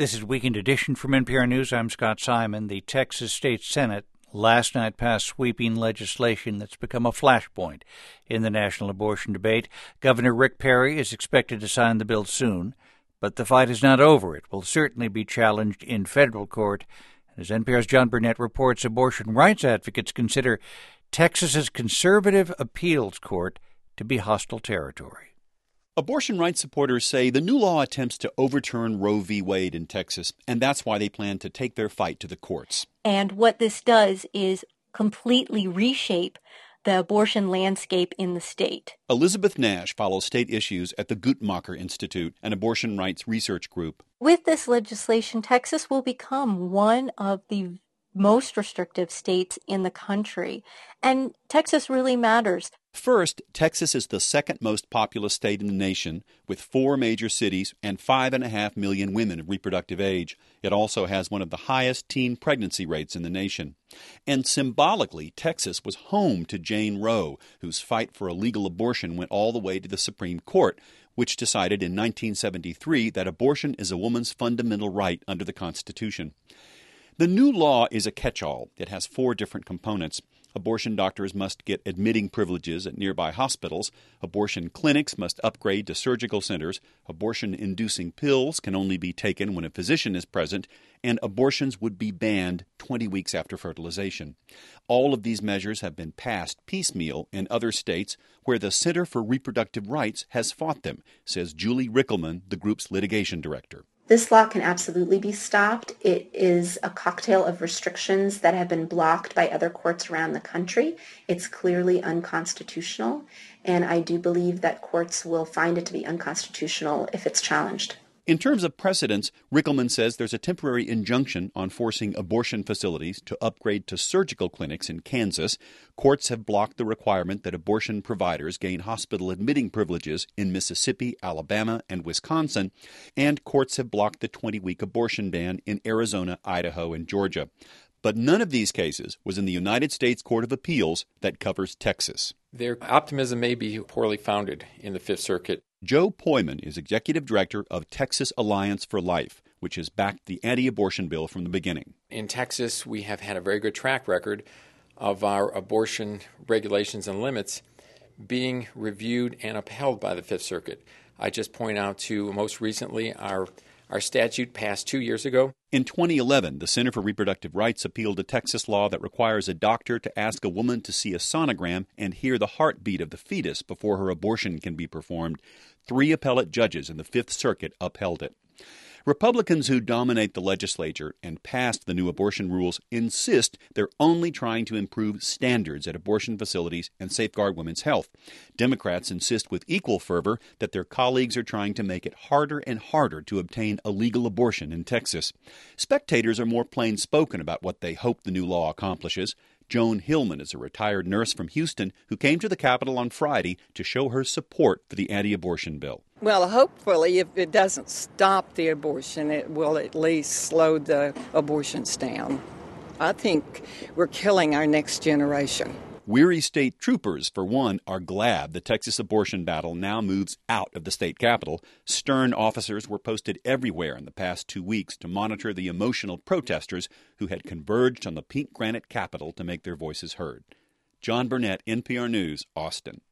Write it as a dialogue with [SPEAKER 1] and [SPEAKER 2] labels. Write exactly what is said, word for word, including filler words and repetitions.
[SPEAKER 1] This is Weekend Edition from N P R News. I'm Scott Simon. The Texas State Senate last night passed sweeping legislation that's become a flashpoint in the national abortion debate. Governor Rick Perry is expected to sign the bill soon, but the fight is not over. It will certainly be challenged in federal court. As N P R's John Burnett reports, abortion rights advocates consider Texas's conservative appeals court to be hostile territory.
[SPEAKER 2] Abortion rights supporters say the new law attempts to overturn Roe v. Wade in Texas, and that's why they plan to take their fight to the courts.
[SPEAKER 3] And what this does is completely reshape the abortion landscape in the state.
[SPEAKER 2] Elizabeth Nash follows state issues at the Guttmacher Institute, an abortion rights research group.
[SPEAKER 3] With this legislation, Texas will become one of the most restrictive states in the country, and Texas really matters.
[SPEAKER 2] First, Texas is the second most populous state in the nation, with four major cities and five and a half million women of reproductive age. It also has one of the highest teen pregnancy rates in the nation. And symbolically, Texas was home to Jane Roe, whose fight for a legal abortion went all the way to the Supreme Court, which decided in nineteen seventy-three that abortion is a woman's fundamental right under the Constitution. The new law is a catch-all. It has four different components. Abortion doctors must get admitting privileges at nearby hospitals. Abortion clinics must upgrade to surgical centers. Abortion-inducing pills can only be taken when a physician is present. And abortions would be banned twenty weeks after fertilization. All of these measures have been passed piecemeal in other states where the Center for Reproductive Rights has fought them, says Julie Rickelman, the group's litigation director.
[SPEAKER 4] This law can absolutely be stopped. It is a cocktail of restrictions that have been blocked by other courts around the country. It's clearly unconstitutional, and I do believe that courts will find it to be unconstitutional if it's challenged.
[SPEAKER 2] In terms of precedents, Rickelman says there's a temporary injunction on forcing abortion facilities to upgrade to surgical clinics in Kansas. Courts have blocked the requirement that abortion providers gain hospital admitting privileges in Mississippi, Alabama, and Wisconsin. And courts have blocked the twenty-week abortion ban in Arizona, Idaho, and Georgia. But none of these cases was in the United States Court of Appeals that covers Texas.
[SPEAKER 5] Their optimism may be poorly founded in the Fifth Circuit.
[SPEAKER 2] Joe Poyman is executive director of Texas Alliance for Life, which has backed the anti-abortion bill from the beginning.
[SPEAKER 5] In Texas, we have had a very good track record of our abortion regulations and limits being reviewed and upheld by the Fifth Circuit. I just point out to most recently our Our statute passed two years ago.
[SPEAKER 2] In twenty eleven, the Center for Reproductive Rights appealed a Texas law that requires a doctor to ask a woman to see a sonogram and hear the heartbeat of the fetus before her abortion can be performed. Three appellate judges in the Fifth Circuit upheld it. Republicans who dominate the legislature and passed the new abortion rules insist they're only trying to improve standards at abortion facilities and safeguard women's health. Democrats insist with equal fervor that their colleagues are trying to make it harder and harder to obtain a legal abortion in Texas. Spectators are more plain-spoken about what they hope the new law accomplishes. Joan Hillman is a retired nurse from Houston who came to the Capitol on Friday to show her support for the anti-abortion bill.
[SPEAKER 6] Well, hopefully, if it doesn't stop the abortion, it will at least slow the abortions down. I think we're killing our next generation.
[SPEAKER 2] Weary state troopers, for one, are glad the Texas abortion battle now moves out of the state capitol. Stern officers were posted everywhere in the past two weeks to monitor the emotional protesters who had converged on the pink granite capitol to make their voices heard. John Burnett, N P R News, Austin.